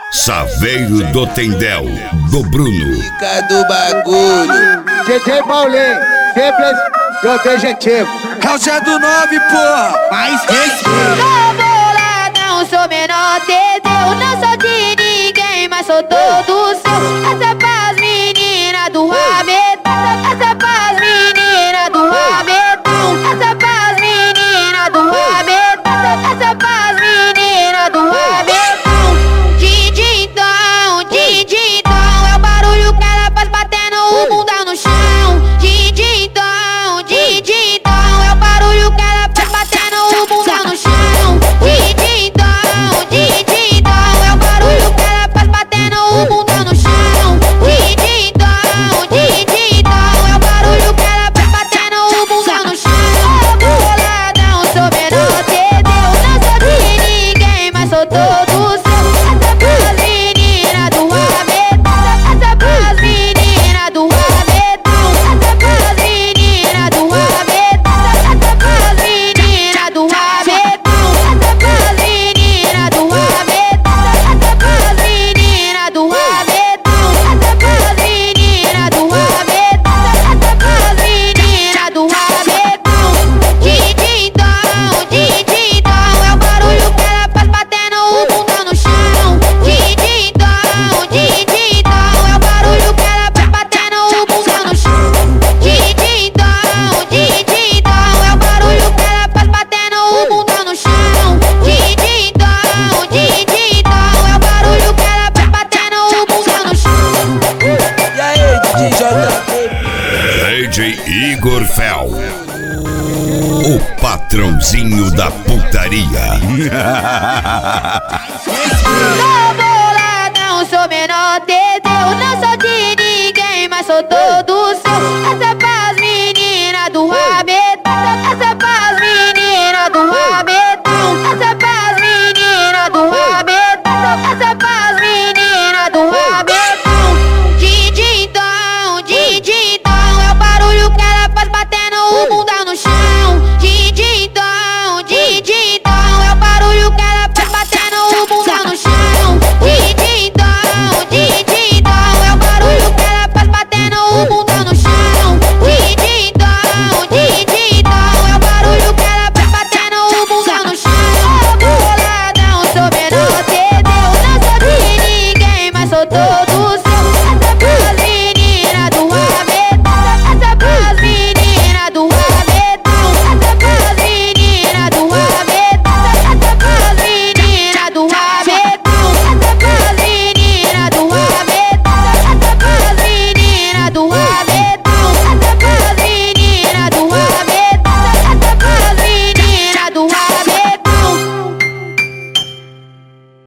Saveiro do Tendel, do Bruno. Fica do bagulho. DJ Paulinho, simples e objetivo. É o Zé do 9, porra. Mais respeito. Sou boladão, sou menor de Deus. Não sou de ninguém, mas sou todo seu. Essa é pras meninas do rabetão. Essa é pras meninas do rabetão. Essa é pras meninas do rabetão. Essa é pras meninas do rabetão. Dindindão, dindindão. É o barulho que ela faz batendo o mundão no chão. Dindindão, dindindão. É o barulho que ela faz batendo o mundão no chão. Dindindão, dindindão. É o barulho que ela faz batendo o mundão no chão. Dindindão, dindindão. É o barulho que ela faz batendo o mundão no chão. Boladão, sou menor de Deus. Não sou de ninguém, mas sou todo seu. Essa é pras meninas do rabetão. Essa é pras meninas do rabetão. Essa é pras meninas do rabetão. Essa é pras meninas do rabetão. Essa é pras meninas do rabetão. Essa é pras meninas do rabetão. Essa é pras meninas do rabetão. Essa é pras meninas do rabetão. Dindindão, dindindão. É o barulho que ela faz batendo o mundão no chão. Dindindão, dindindão. É o barulho que ela faz batendo o mundão no chão. Dindindão, dindindão. É o barulho que ela faz batendo o mundão no chão. Dindindão, dindindão. É o barulho que ela faz batendo o mundão no chão. E aí, DJ DJ Igor Fel, o patrãozinho da putaria. Sou boladão, sou menor de Deus. Não sou de ninguém, mas sou todo seu. Essa é pras meninas do